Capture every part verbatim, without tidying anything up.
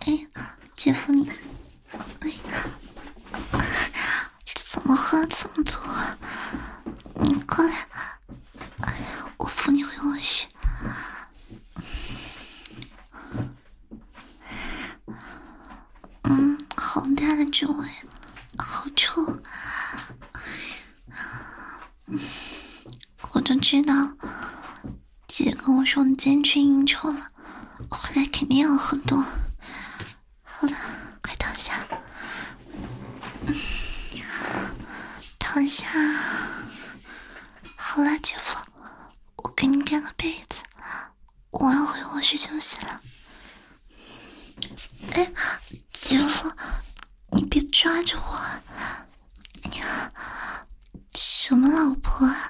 哎，姐夫你，哎，怎么喝这么多？你过来，哎呀，我扶你回卧室。嗯，好大的酒味，好臭。嗯，我就知道，姐跟我说你今天去应酬了，回来肯定要喝多。好了，快躺下。嗯，躺下。好了，姐夫，我给你盖个被子，我要回卧室休息了。哎，姐夫，你别抓着我！你什么老婆啊？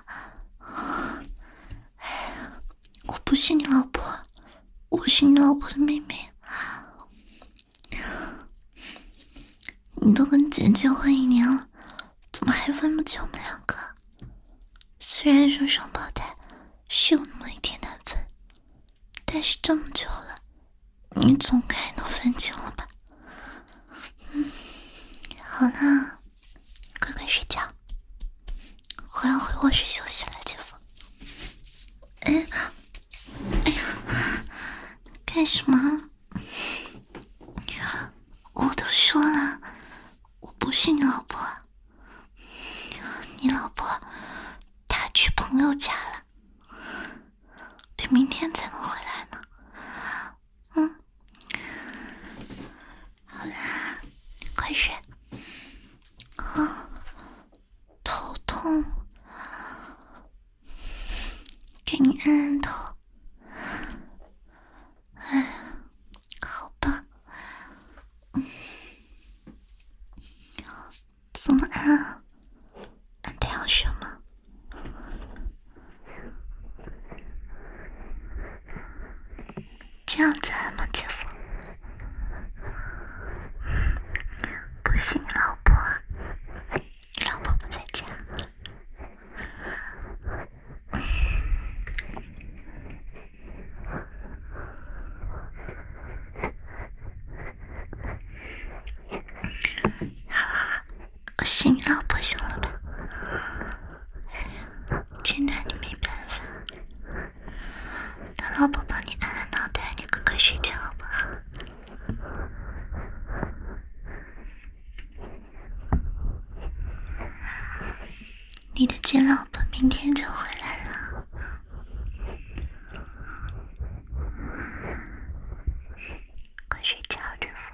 我不是你老婆，我是你老婆的妹妹。你都跟姐结婚一年了，怎么还分不清我们两个？虽然说双胞胎是有那么一点难分，但是这么久了，你总该能分清了吧？嗯，好了，乖乖睡觉，我要回卧室休息了，姐夫。哎，哎呀，干什么？我都说了，我不是你老婆，你老婆她去朋友家了，得明天才能回来呢。嗯，好啦，快睡。啊，头痛，给你按按头。哎，好吧。嗯，怎么按啊？按掉什么？这样子按吗，姐夫？不是你老婆，你老婆不在家。我是你老婆行了吧？这拿你没办法，让老婆帮你按按脑袋，你快快睡觉好不好？你的贱老婆明天就回来了，快睡觉，姐夫。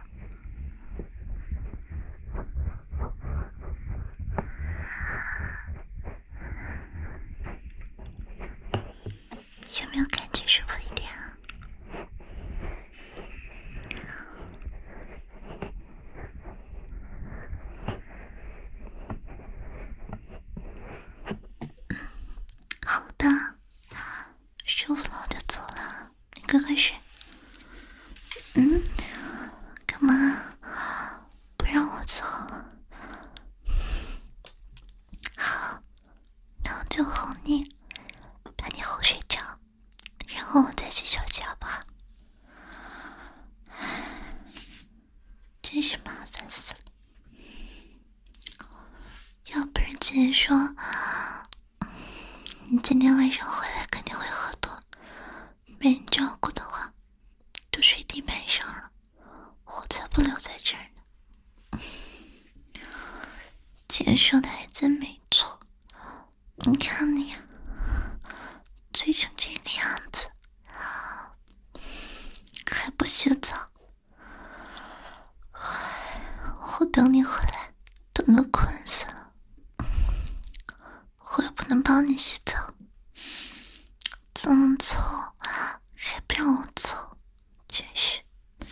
有没有感觉舒服一点啊？好的，舒服了我就走了，你快快睡。嗯，干嘛不让我走？好，那我就哄你，把你哄睡着，然后我再去休息好不好？真是麻烦死了。要不是姐姐说你今天晚上回来肯定会喝多，没人照顾的话，都睡地板上了，我才不留在这儿呢。姐说的还真没错，你看你醉成这个样子，还不洗澡，我等你回来等得困死了，我又不能帮你洗澡，这么臭还不让我走，真是。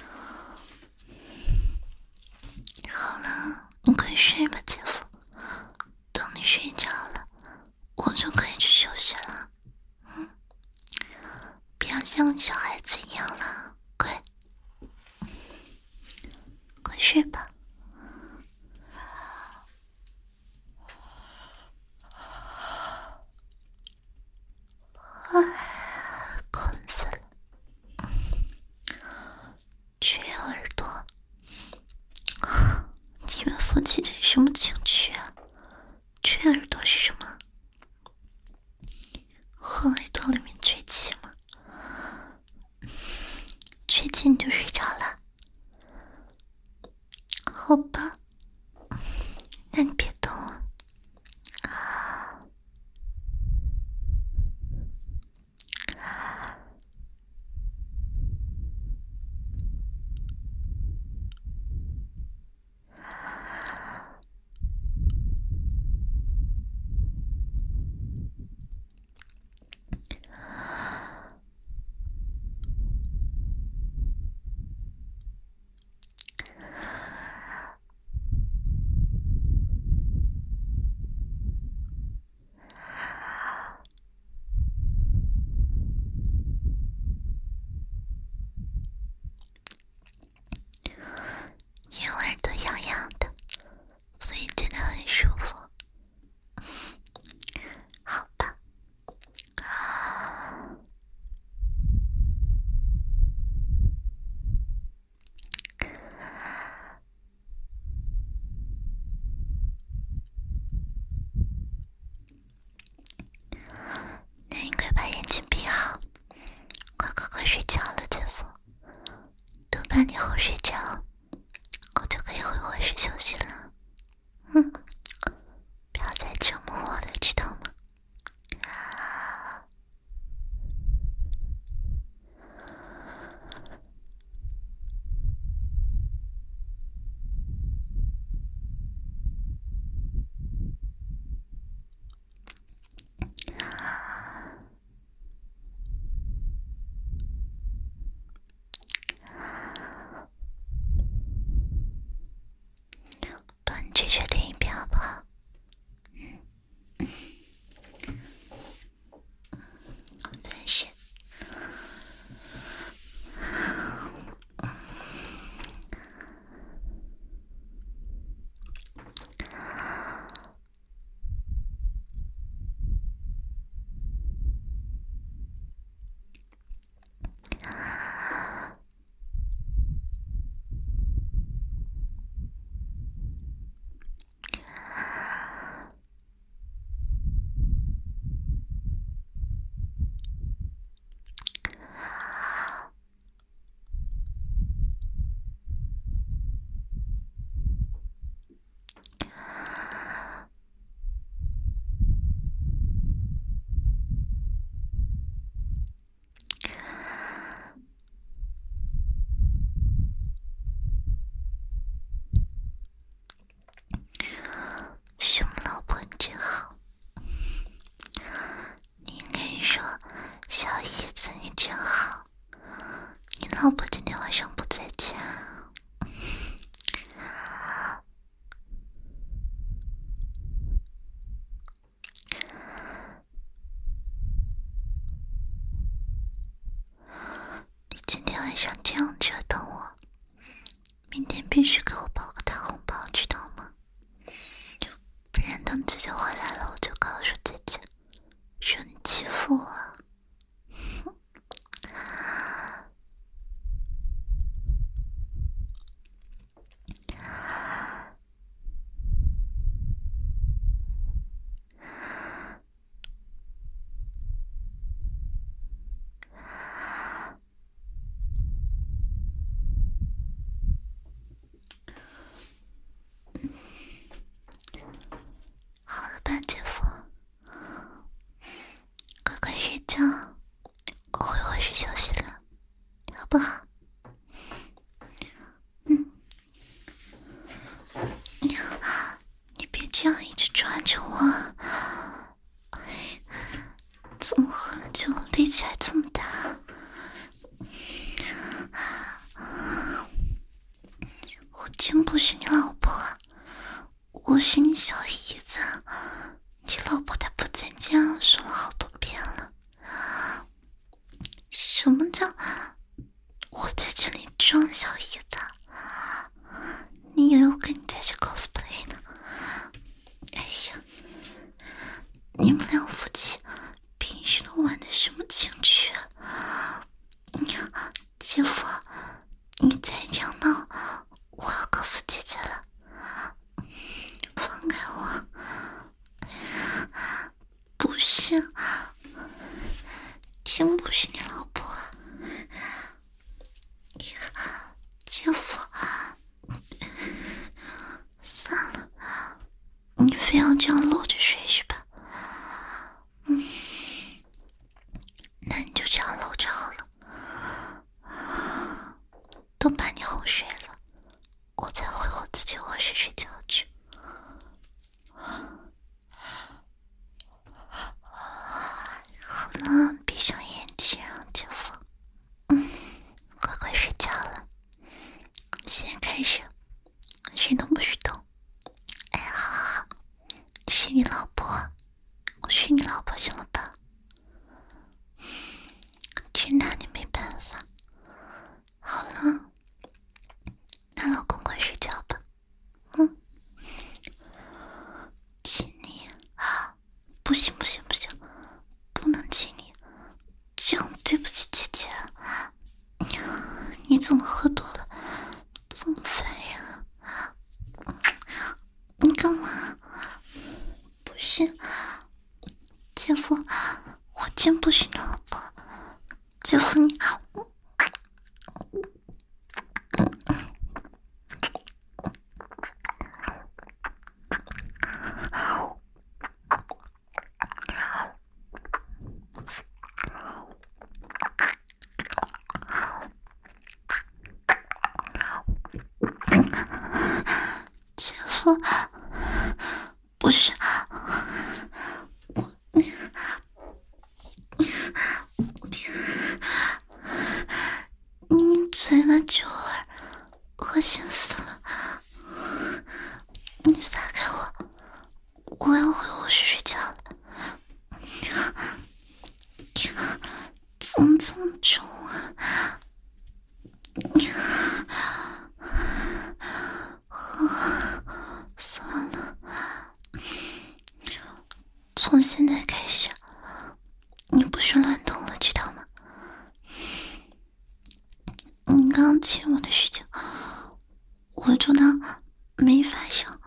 好了，你快睡吧，姐夫，等你睡着了，我就可以去休息了。嗯，不要像小孩子一样了，快，快睡吧。唉，困死了，缺耳朵夫妻这是什么情趣啊？吹耳朵是什么？和耳朵里面吹气吗？吹气你就睡着了？好吧，那你别动啊。因为耳朵痒痒的，所以真的很舒服。好吧。那你快把眼睛闭好，快快快睡觉了，姐夫。等把你哄睡着，我就可以回卧室休息了。嗯，不要再折磨我了，知道吗？帮你吹吹另一边好不好？嗯，真是。什么老婆你真好，你应该说小椅子你真好，你老婆今天晚上不在家。你今天晚上这样折腾我，明天必须给我包个大红包，知道吗？不然等姐姐回来了，我就告诉姐姐，说你欺负我。好了吧，姐夫，乖乖睡觉，我回卧室休息了，好不好？嗯，你你别这样一直抓着我，怎么喝了酒力气还这么大？我真不是你老婆，我是你小姨子，你老婆她不在家，说了好多遍了。什么叫我在这里装小姨子？你以为我跟你在这 cosplay 呢？哎呀，你们两夫妻平时都玩的什么情趣啊？姐夫，你再这样闹，我要告诉姐姐了。 这样搂着睡是吧？嗯，那你就这样搂着好了。等把你哄睡了，我再回我自己卧室睡觉去。好了，闭上眼睛，姐夫。嗯，乖乖睡觉了。现在开始，谁都不许动。哎呀，好好好，是你老婆，我是你老婆，行了吧？真拿你没办法。好了，那老公快睡觉吧。嗯，亲你啊！不行不行不行，不能亲你，这样对不起姐姐。你怎么喝多了，这么烦人啊？你干嘛？不是，姐夫，我真不是你老婆。姐夫你，姐夫，不是。你嘴的酒味，恶心死了！你撒开我，我要回卧室睡觉了。怎么这么重啊？算了，从现在开始，你不许乱动了，知道吗？你刚刚亲我的事情，我就当没发生。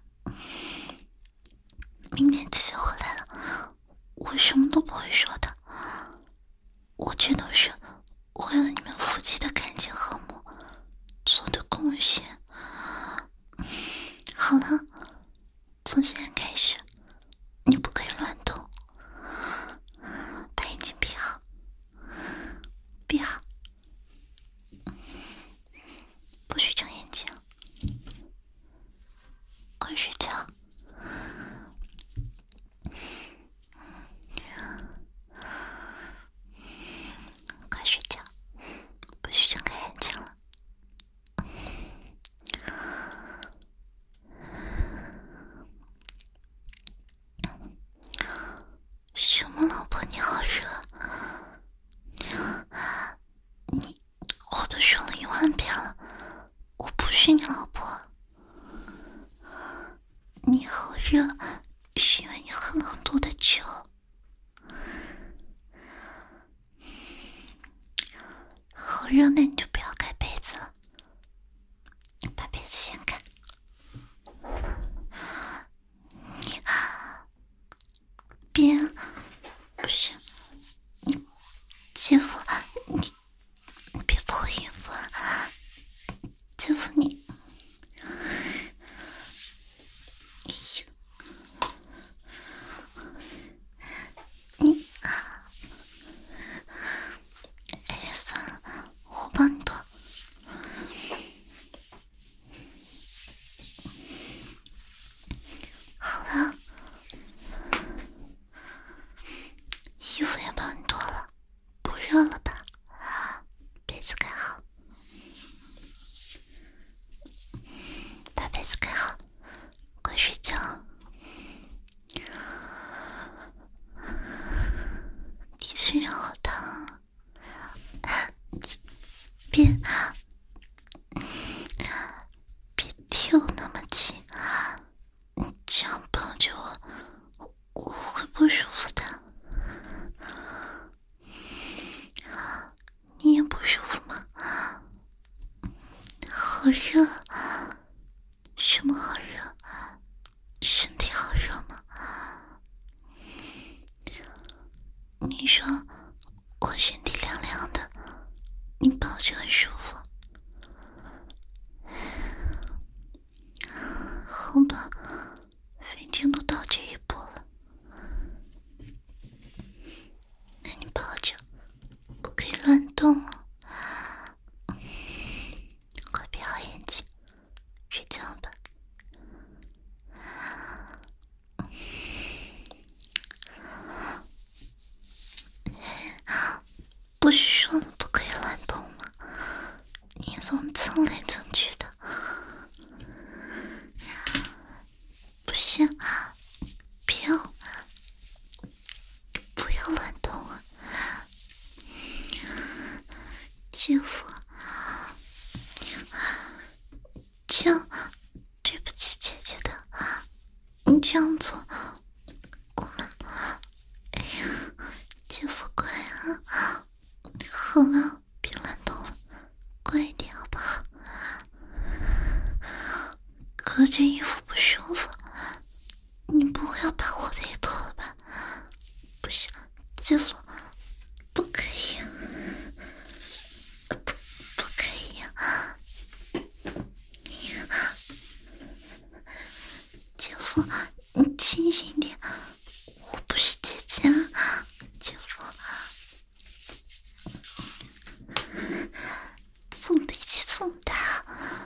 明天姐姐回来了，我什么都不会说的。我这都是为了你们夫妻的感情和睦做的贡献。好了，从现在开始，你不可以乱动，把眼睛闭好，闭好，不许睁眼睛，快睡觉。快睡觉，不许睁开眼睛了。什么老婆，你好热！你，我都说了一万遍了，我不是你老婆。你好热，是因为你喝了很多的酒。好热，那你就不要盖被子了，把被子掀开。你别，不是你，姐夫，你你别脱衣服啊！姐夫你，哎呀，你，哎呀，算了，我帮你脱。好了，衣服也帮你脱了，不热了吧？被子盖好，把被子盖好，快睡觉。你身上好烫啊！别别贴我那么近，你这样抱着我，我会不舒服的。你也不舒服吗？好热，什么好热？身体好热吗？你说我身体凉凉的，你抱着很舒服。好吧，反正都到这怎么蹭来蹭去的？不行，不要，不要乱动啊！姐夫，这样对不起姐姐的，你这样做，我们，哎呀，姐夫乖啊，好了，别乱动了，乖一点好不好？隔着衣服不舒服，你不会要把我的也脱了吧？不行，姐夫，不可以，不不可以啊！姐夫，你清醒点，我不是姐姐啊，姐夫，怎么力气这么大？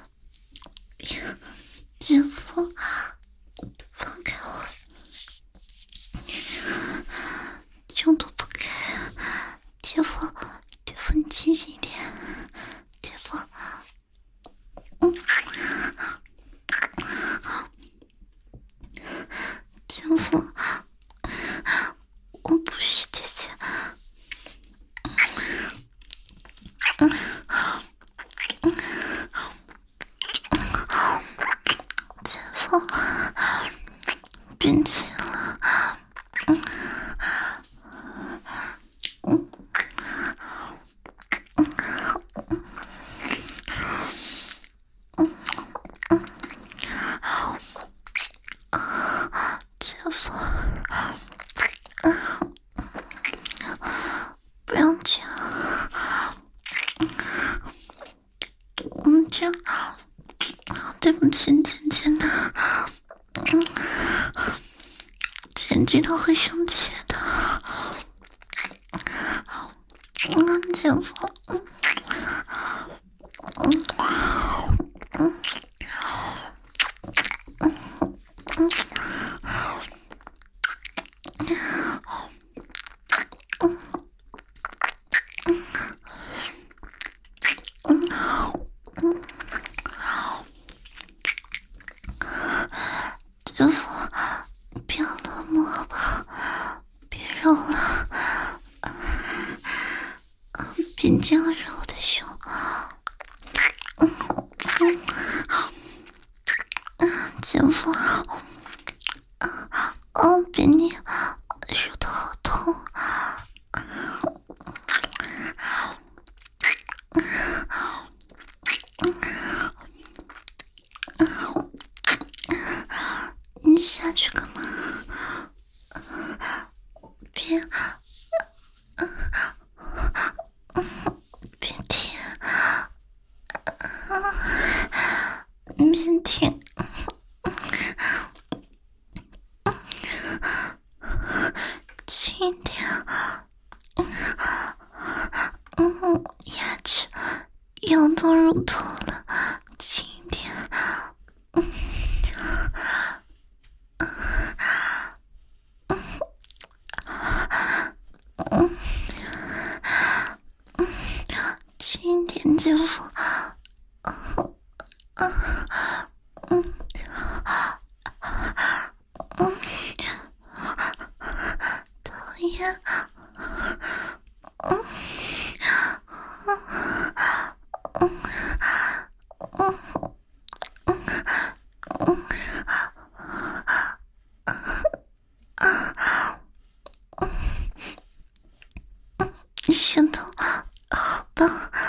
姐夫，放开我！中途不开啊！姐夫，姐夫，你清醒一点，姐夫，嗯，姐夫，我不是姐姐，嗯嗯，姐夫，别亲了，嗯嗯嗯嗯嗯，姐夫，嗯，不要这样，我们这样，对不起姐姐呢，嗯，姐知道会生气的，嗯，姐夫，嗯嗯嗯嗯嗯。姐夫，你不要冷漠好不好？别揉了，别这样揉我的胸。姐夫，哦，别捏，手头好痛。你下去干嘛？别，别停，别停，轻一点，嗯，牙齿咬到乳头了，轻一点，嗯。嗯嗯，轻一点，姐夫。嗯嗯嗯嗯，讨厌。嗯嗯嗯嗯嗯啊！舌头好棒，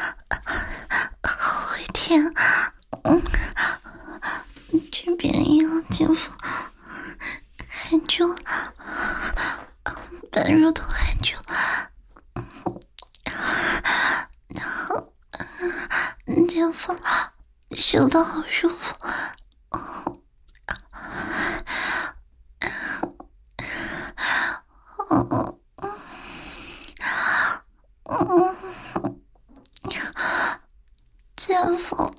好会舔，嗯，这边也要姐夫含住，把乳头含住，然后，嗯，姐夫舌头好舒服，嗯，嗯嗯，姐夫，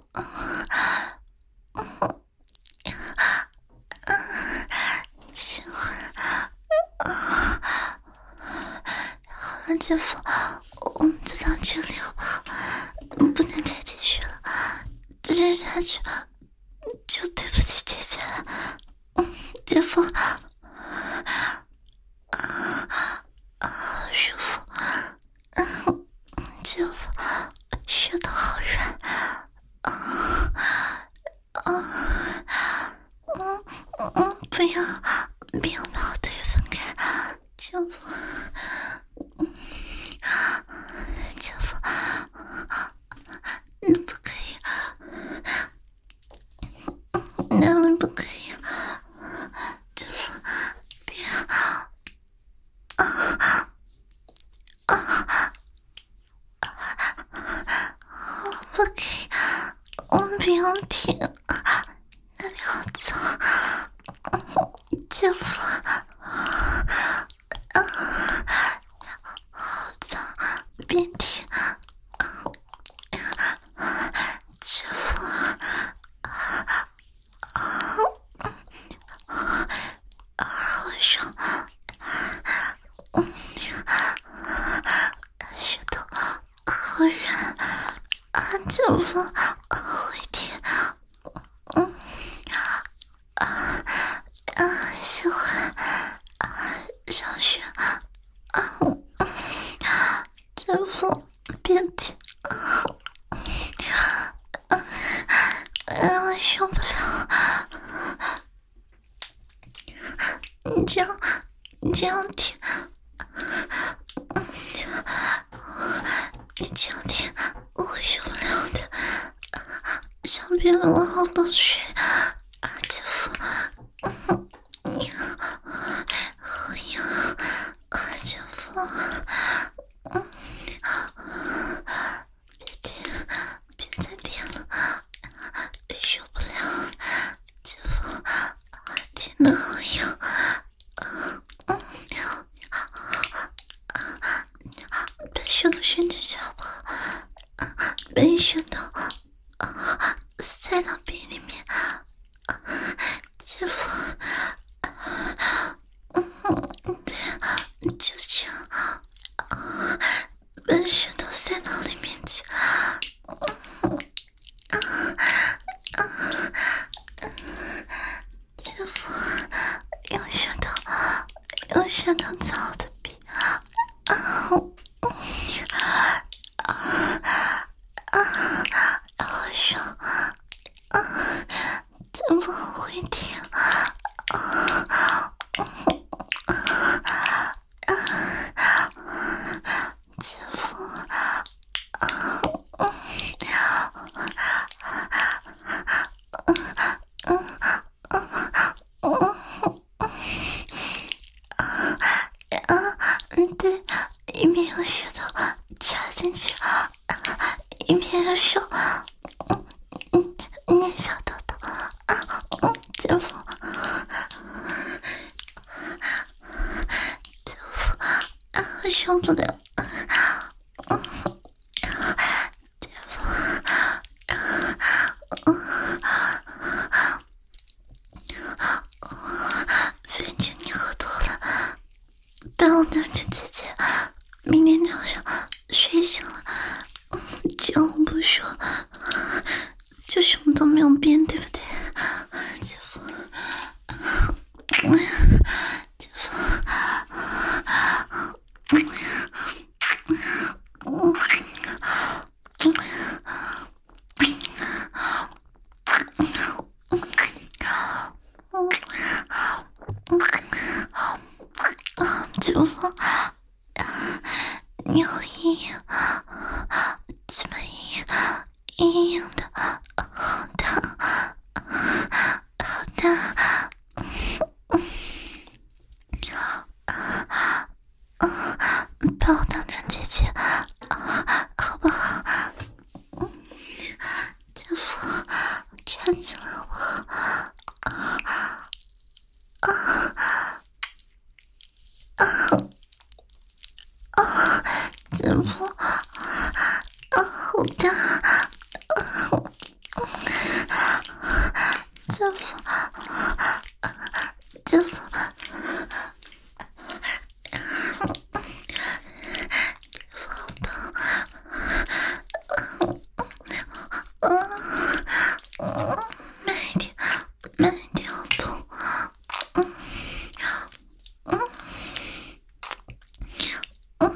行，好了，姐夫，我们就到这里好不好？不能再继续了。 再这样下去就对不起姐姐了。嗯，姐夫，啊啊，好舒服。嗯，姐夫，舌头好软。啊啊，嗯嗯，不要不要把我腿分开，姐夫。嗯，姐夫，你不可以。哪里不可以？就是别啊啊啊！不可以，我们不用停，那里好脏，姐夫啊，好脏，别停，姐夫。好爽，嗯，舌头好软啊，姐夫，回天，嗯啊啊，喜欢啊，上学啊，姐夫，别停啊，啊，我受不了。你这样，你这样舔，你这样舔，我会受不了的。上边流了好多水，姐夫，你好痒，姐夫，嗯，别舔，别再舔了，受不了，姐夫，舔得好痒。把舌头伸进去好不好？把你舌头塞到鼻里面，姐夫，嗯，对，就这样，把舌头塞到里面去，姐夫，用舌头，用舌头擦我的鼻，啊，啊啊，好爽啊！怎么会甜啊？啊啊！姐夫啊！嗯，对，一边用舌头插进去，一边用手，嗯嗯，捏小豆豆啊，嗯，姐夫，姐夫啊，受不了，嗯，姐夫，反正你喝多了，把我当成姐姐，明天早上睡醒了，只要我不说，就什么都没有变，对不对？姐夫，姐夫，姐夫，你好硬呀，这么硬，硬硬的，好大，好大，把我当成姐姐，好不好？姐夫，站起来好不好？啊，姐夫，啊，好大，姐夫，姐夫，好棒，啊， 慢一点，好痛。嗯嗯嗯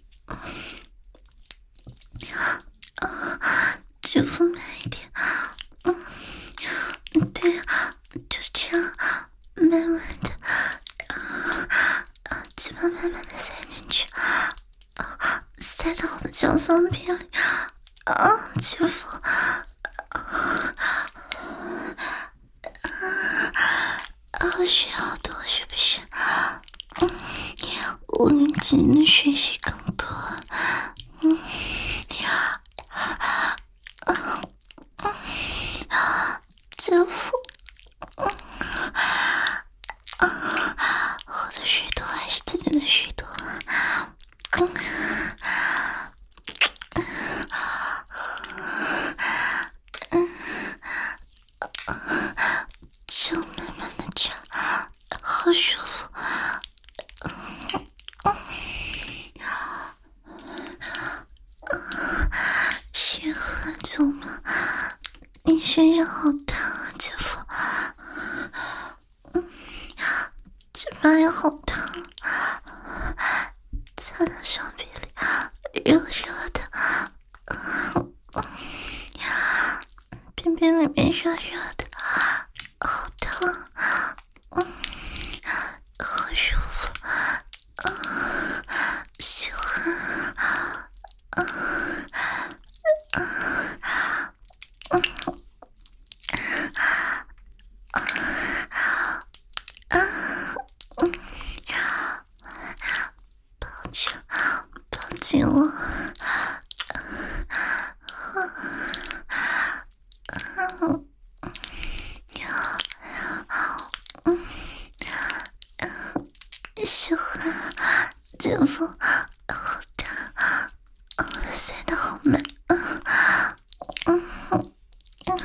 啊，姐夫慢一点。嗯，对，就这样，慢慢的，啊，鸡巴慢慢的塞进去，啊，塞到我的小骚逼里。啊，姐夫。啊，血好多是不是？嗯，我跟姐的血液更多。嗯，啊，嗯，姐夫，嗯，啊，我的血多还是姐姐的血多？嗯，嗯，就慢慢的这样，好舒服。血喝酒吗？你身上好烫啊，姐夫。嗯，这把也好烫，擦到手臂里，热热的。嗯，边边里面热热的，好烫。嗯，好舒服。嗯，喜欢。嗯嗯嗯嗯，抱紧，抱紧我。嗯，喜欢，姐夫，好大，塞得好满。嗯嗯嗯，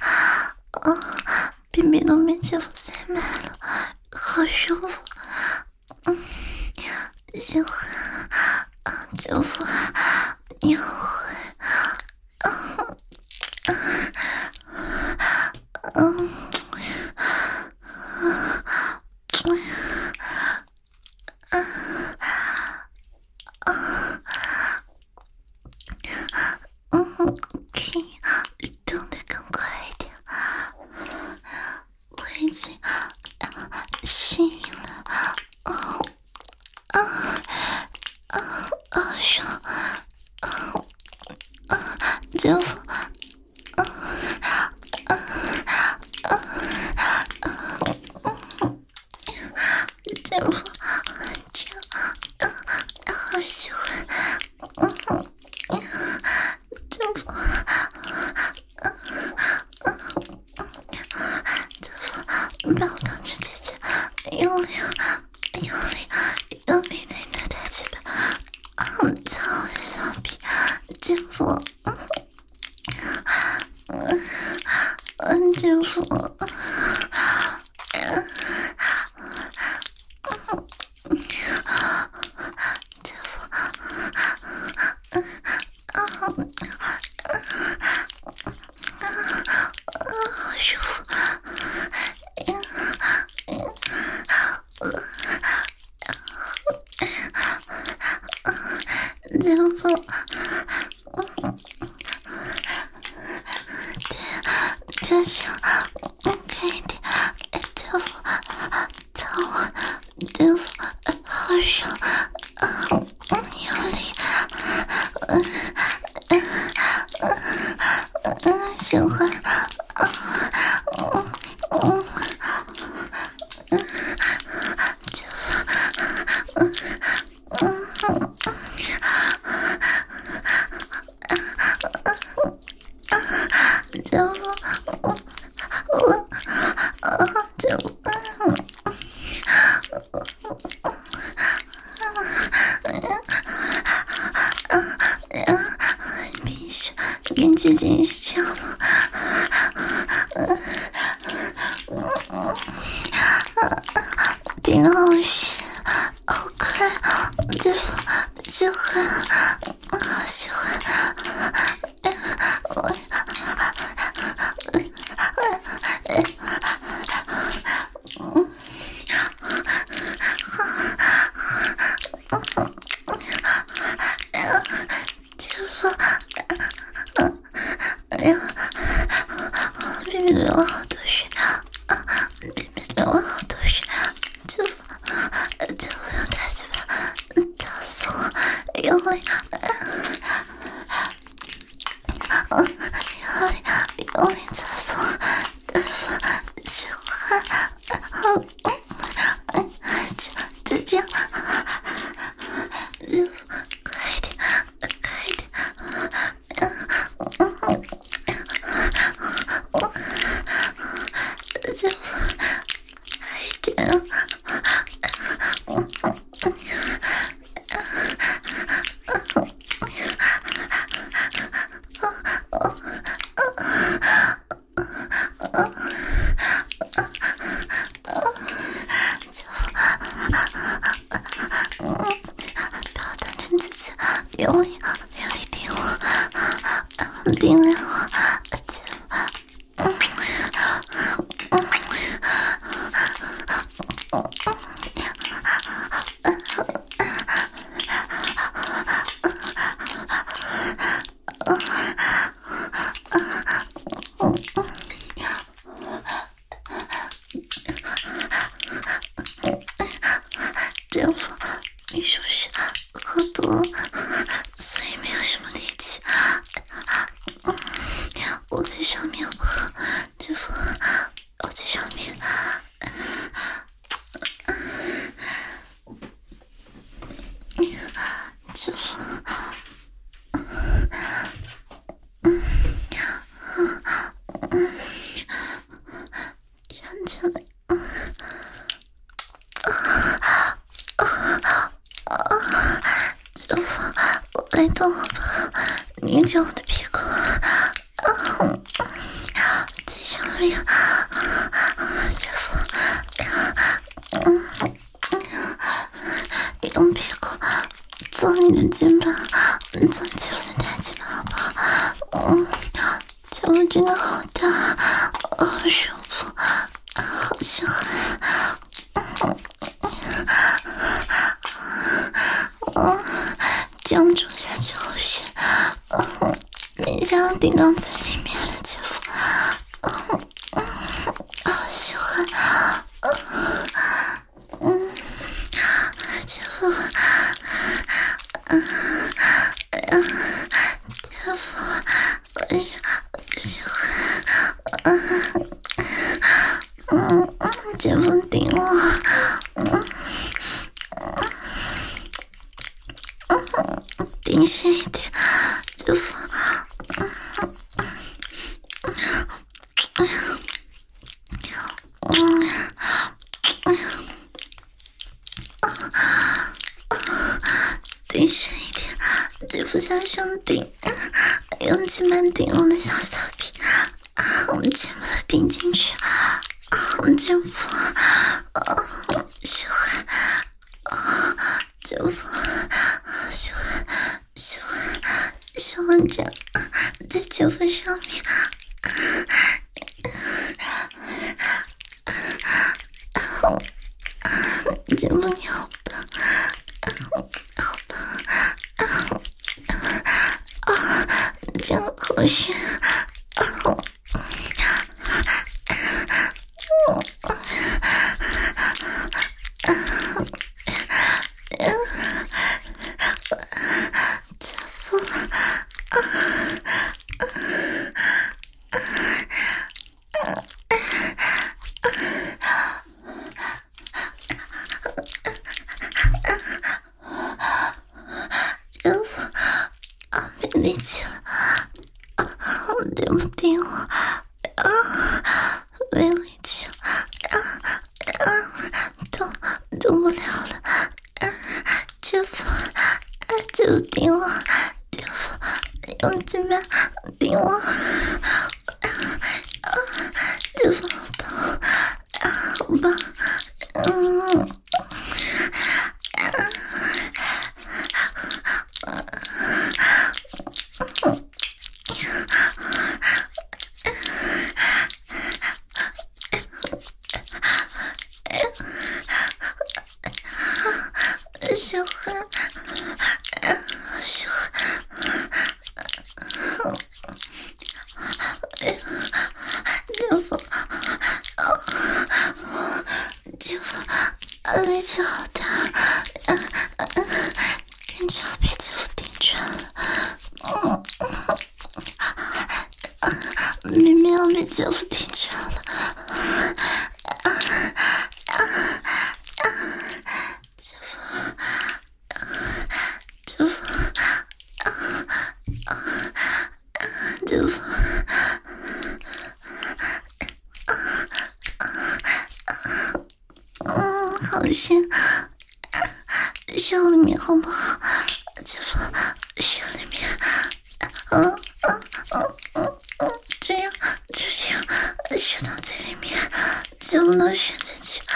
边边都被姐夫塞满了，好舒服。嗯，喜欢啊，姐夫，你好坏。嗯嗯嗯嗯，可以动得更快一点。我已经适应了。哦啊啊啊！爽！啊啊！姐夫！啊啊啊啊！姐夫，这样啊，好喜欢。嗯嗯，姐夫，啊啊啊！姐夫，把我当成姐姐，用力，用力，用力的打打起来。啊，操我的小逼，姐夫。嗯嗯，姐夫。嗯姐夫，嗯啊，好舒服。嗯嗯嗯，姐夫，这是快一点，姐夫，操我，姐夫，好爽。嗯，用力。嗯嗯嗯嗯，喜欢。嗯嗯嗯，姐夫。嗯嗯嗯，姐夫。我啊，姐夫。必须跟姐姐也是这样的。顶得好深，好快，姐夫，喜欢，好喜欢。我面流了好多水，啊，里面流了好多水，姐夫，姐夫要打起来，打死我，用力，用力，用力打死我，姐夫，喜欢，好，就就这样，姐夫，快一点，快一点。姐夫，快点！姐夫，不要当成自己，用力，用力顶我，顶了我，姐夫。姐夫，你是不是喝多了，所以没有什么力气？我在上面好不好？姐夫，我在上面。姐夫，站起来。姐夫，我来动好不好？捏着我的屁股，在上面。姐夫，用屁股做你的肩膀，做姐夫的大肩膀好不好？嗯，姐夫真的好大，好舒服，好喜欢。嗯，这样做下去后是，嗯，没想到顶到嘴里面了，姐夫，嗯，好喜欢，嗯嗯，姐夫，嗯嗯，姐夫，我喜我喜欢，嗯嗯嗯，姐夫顶我，嗯。顶深一点，姐夫。哎呀，嗯，哎呀，顶深一点，姐夫向上顶，用气慢顶我的小骚逼，我全部都顶进去，姐夫，喜欢，姐夫。喜欢，喜欢，喜欢这样，在姐夫上面，姐夫你好棒，好棒，啊，这样好深，姐夫，姐夫，啊，没力气了，啊，顶不顶我？啊，没力气了，啊啊，动动不了了，啊，姐夫，啊，姐夫顶我，姐夫，用劲吧，顶我，啊啊，姐夫好棒，啊，好棒，嗯。 明明要被姐夫听着了。啊啊啊！姐夫，姐夫，啊啊啊！姐夫，啊啊啊！嗯，好心，胸里面好不好？姐夫，胸里面，嗯嗯嗯嗯嗯，这样就行，射到嘴里面，就不能射进去。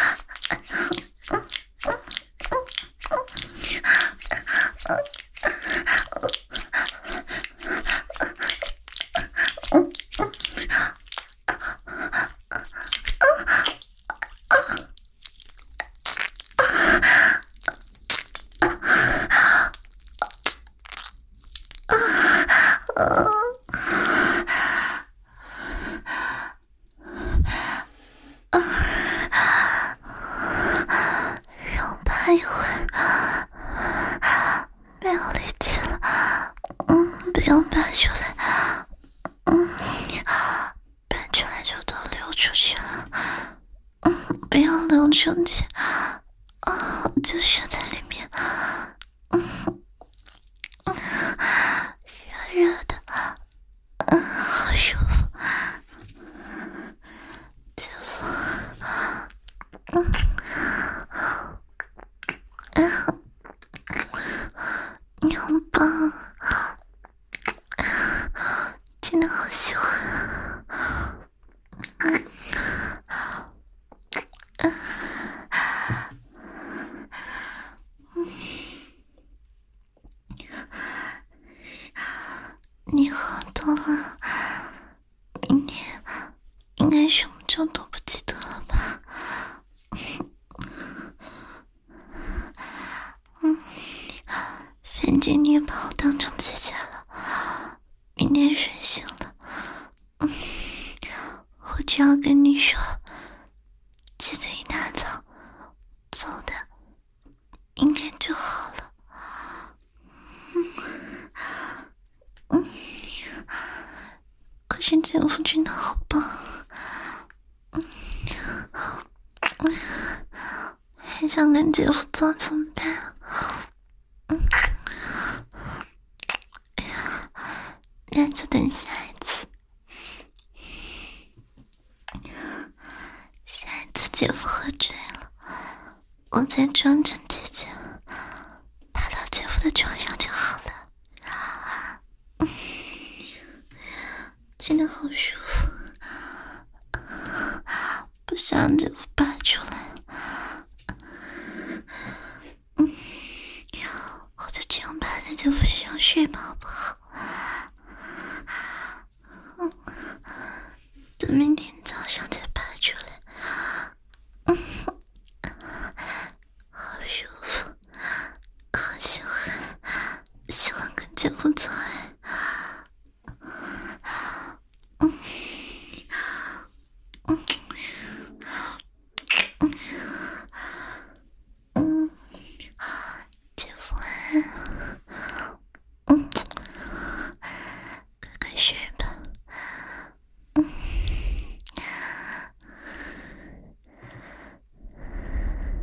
生气啊，就射在里面，嗯嗯，热热的，嗯，好舒服，姐夫，嗯嗯，你好棒，真的好喜欢，嗯。你好多了，明天应该什么症都不记得了吧？嗯，反正你也把我当成姐姐了。明天睡醒了，嗯，我只要跟你说，姐姐一大早走的，应该就好了。嗯，可是姐夫真的好棒，嗯，还想跟姐夫做怎么办？嗯，哎呀，那就等下一次，下一次姐夫喝醉了，我再装成姐姐，爬到姐夫的床上就好了。真的好舒服，不想让姐夫拔出来。嗯，我就这样趴在姐夫身上睡吧，好不好？嗯，等明天早上再